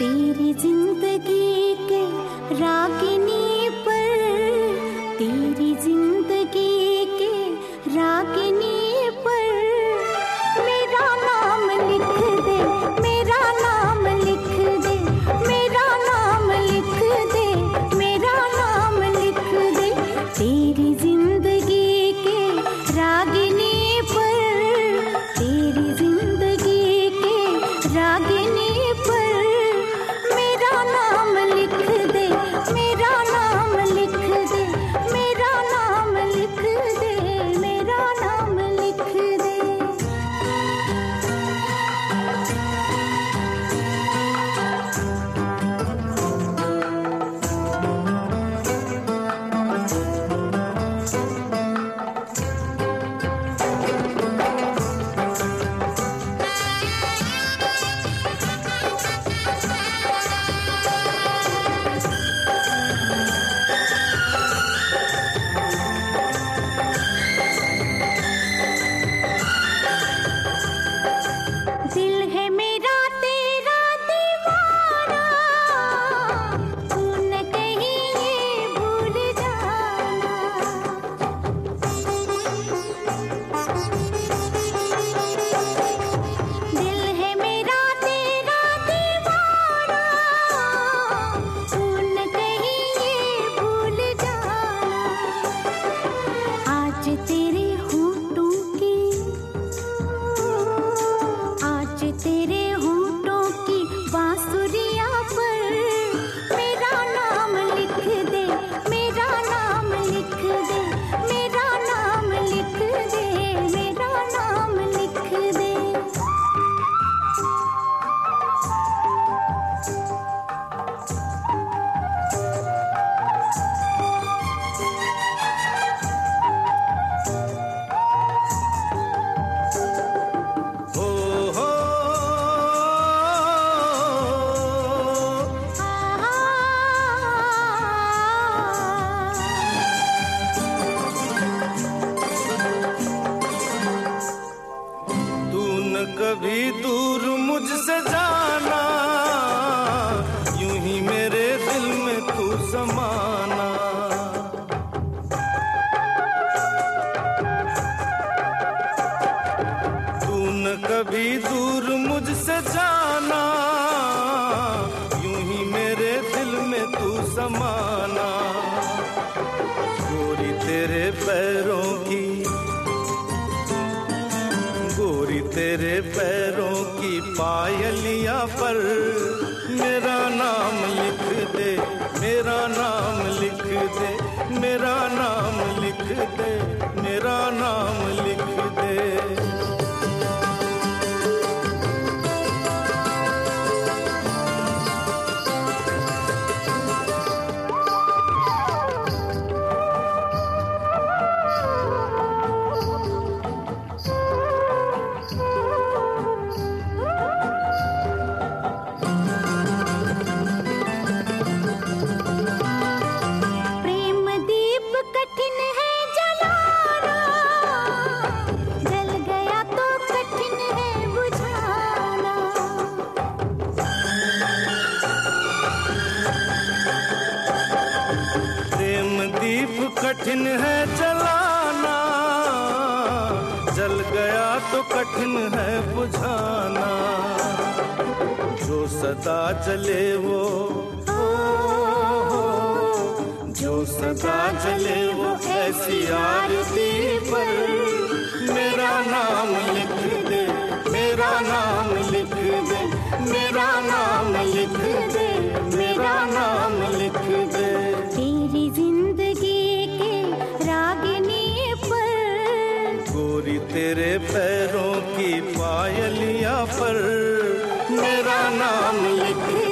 तेरी जिंदगी के रागिनी पर, तेरी जिंदगी के रागिनी पर मेरा नाम लिख दे, मेरा नाम लिख दे, मेरा नाम लिख दे, मेरा नाम लिख दे। तेरी जिंदगी के रागिनी पर, तेरी जिंदगी के रागिनी पर मेरा नाम लिख दे, मेरा नाम लिख दे, मेरा नाम लिख दे, मेरा नाम लिख दे। दिल है मेरा तेरा दीवाना, तू न कहीं ये भूल जाना। दिल है मेरा तेरा दीवाना, तू न कहीं ये भूल जाना। आज तेरे होठों की, आज तेरे होठों की बांसुरिया पर मेरा नाम लिख दे, मेरा नाम लिख दे, मेरा नाम लिख दे, मेरा नाम लिख दे। हो हो तू न कभी दूर मुझसे जाना, यूं ही मेरे दिल में तू समाना। तू न कभी दूर मुझसे जाना, यूं ही मेरे दिल में तू समाना। गोरी तेरे पैरों की, गोरी तेरे पैरों की पायलिया पर मेरा नाम लिख दे, मेरा नाम लिख दे, मेरा नाम लिख दे, मेरा नाम लिख दे। प्रेम दीप कठिन है जलाना, जल गया तो कठिन है बुझाना। प्रेम दीप कठिन है जलाना, जल गया तो कठिन है बुझाना। जो सदा जले वो, जो सदा जले वो ऐसी आरती पर मेरा नाम लिख दे, मेरा नाम लिख दे, मेरा नाम लिख दे, मेरा नाम लिख दे। तेरी जिंदगी के रागिनी पर, गोरी तेरे पैरों की पायलिया पर मेरा नाम लिख